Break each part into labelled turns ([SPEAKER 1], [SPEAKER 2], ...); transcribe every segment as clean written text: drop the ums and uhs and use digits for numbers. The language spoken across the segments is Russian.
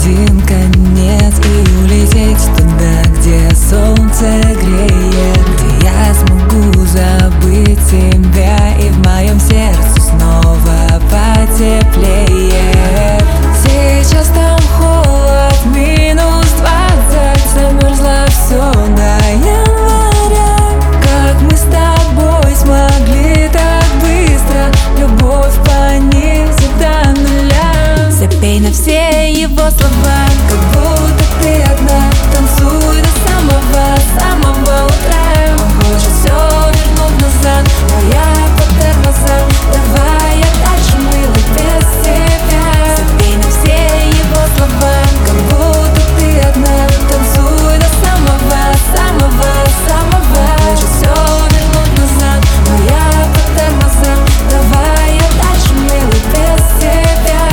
[SPEAKER 1] один конец и улететь туда, где солнце греет, где я смогу забыть тебя, и в моем сердце снова потеплее. Сейчас там холод, минус 20, замерзло все до января. Как мы с тобой смогли так быстро любовь понизить до нуля? Запей на все его слова, как будто ты одна. Танцуй до самого утра. Он хочет все вернуть назад, но я по тормозам. Давай я дальше, милый, без тебя. Запей на все его слова, как будто ты одна. Танцуй до самого. Хочет все вернуть назад, но я по тормозам. Давай я дальше, милый, без тебя.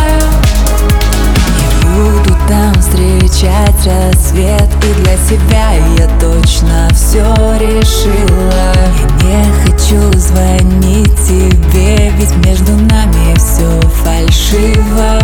[SPEAKER 1] Буду там встречать рассвет, и для себя я точно все решила. Я не хочу звонить тебе, ведь между нами все фальшиво.